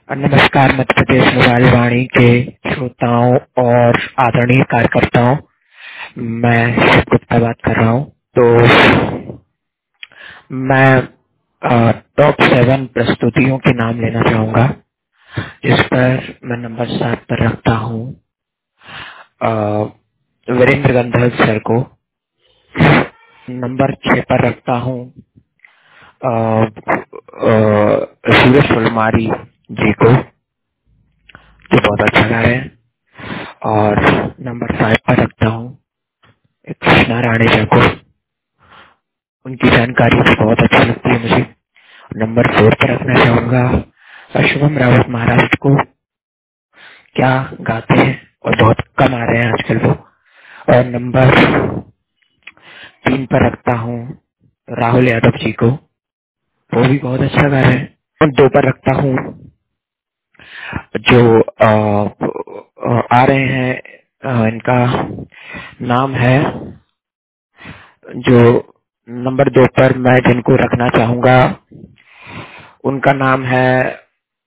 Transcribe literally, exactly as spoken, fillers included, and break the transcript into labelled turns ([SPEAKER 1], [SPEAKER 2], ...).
[SPEAKER 1] नमस्कार मध्य प्रदेश मोबाइल वाणी के श्रोताओं और आदरणीय कार्यकर्ताओं, मैं शिव गुप्ता बात कर रहा हूँ। तो मैं अ, टॉप सेवन प्रस्तुतियों के नाम लेना चाहूँगा, जिस पर मैं नंबर सात पर रखता हूँ अ, वीरेंद्र गंधर्व सर को। नंबर छह पर रखता हूँ अ, अ, सूरज फुलमारी जी को, जो बहुत अच्छा गा रहे हैं। और नंबर फाइव पर रखता हूँ कृष्णा राणे जी को, उनकी जानकारी भी बहुत अच्छी लगती है मुझे। नंबर फोर पर रखना चाहूंगा शुभम रावत महाराष्ट्र को, क्या गाते हैं और बहुत कम आ रहे हैं आजकल वो। और नंबर तीन पर रखता हूँ राहुल यादव जी को, वो भी बहुत अच्छा गा रहे हैं। और दो पर रखता हूँ जो आ, आ रहे हैं, आ, इनका नाम है, जो नंबर दो पर मैं जिनको रखना चाहूंगा उनका नाम है